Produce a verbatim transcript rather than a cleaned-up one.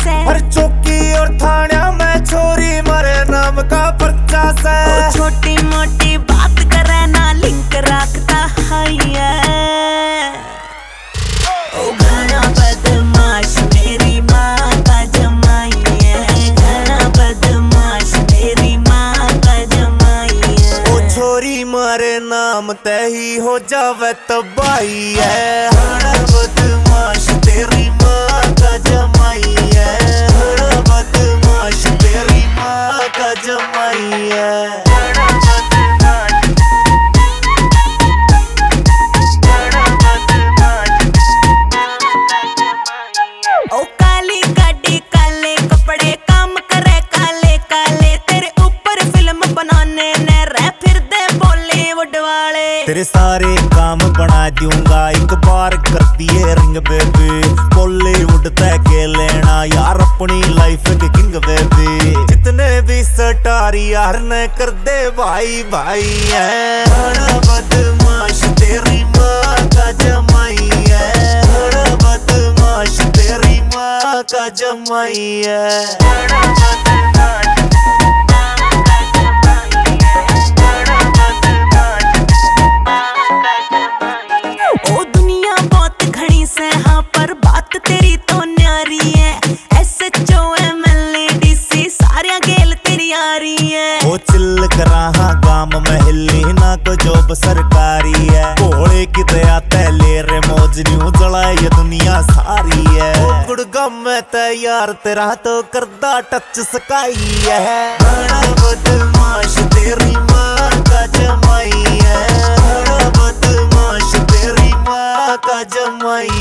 से। हर चौकी और थाना में छोरी मारे नाम का पर्चा से। छोटी मोटी बात करे ना लिंक रखता है। ओ घना बदमाश मेरी माँ का जमाई है। घना बदमाश मेरी माँ का जमाई है। ओ छोरी मारे नाम ते ही हो जावे तबाही है। घना बदमाश तेरी माँ का जमाई है। घना बदमाश तेरी माँ का जमाई है। ओ काली गाड़ी काले कपड़े काम करे काले काले। तेरे ऊपर फिल्म बनाने ने रह फिर दे बॉलीवुड वाले। तेरे सारे काम बना दूंगा एक बार कर दिए रिंग बेबी। बॉलीवुड तय के लेना यार अपनी लाइफ के किंग बेबी। जितने भी स्टार यार ने कर दे भाई भाई है। बड़ा बदमाश तेरी माँ का जमाई है। बड़ा बदमाश तेरी माँ का जमाई है। ओ दुनिया बहुत घनी से हाँ पर बात तेरी तो न्यारी है। S H O M L A D C सारिया गेल तेरी आ रही है। ओ चिल करा हाँ गाम में हिली ना को जॉब सरकारी है। भोले की दया तैले रे मौज न्यू जलाए ये दुनिया सारी है। ओ गुड़गाम में तैयार तेरा तो करदा टच सकाई है। बड़ा बदमाश तेरी माँ का जमाई है। बड़ा बदमाश तेरी माँ का जमाई